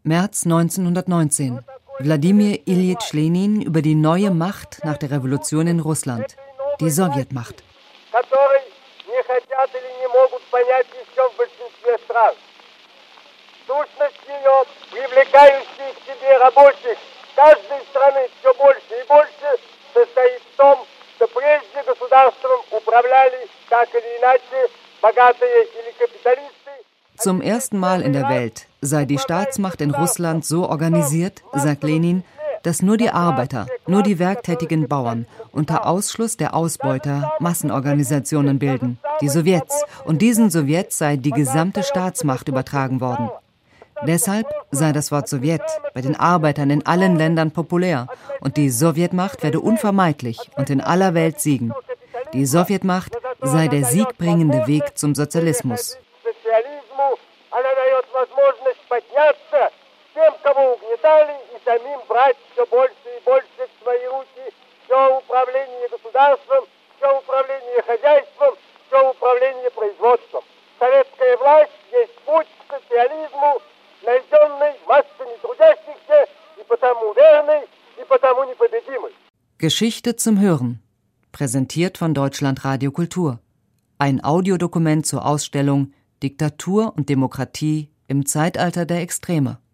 März 1919. Wladimir Iljitsch Lenin über die neue Macht nach der Revolution in Russland, die Sowjetmacht. Zum ersten Mal in der Welt sei die Staatsmacht in Russland so organisiert, sagt Lenin, dass nur die Arbeiter, nur die werktätigen Bauern unter Ausschluss der Ausbeuter Massenorganisationen bilden, die Sowjets, und diesen Sowjets sei die gesamte Staatsmacht übertragen worden. Deshalb sei das Wort Sowjet bei den Arbeitern in allen Ländern populär und die Sowjetmacht werde unvermeidlich und in aller Welt siegen. Die Sowjetmacht sei der siegbringende Weg zum Sozialismus. Geschichte zum Hören. Präsentiert von Deutschlandradio Kultur. Ein Audiodokument zur Ausstellung Diktatur und Demokratie im Zeitalter der Extreme.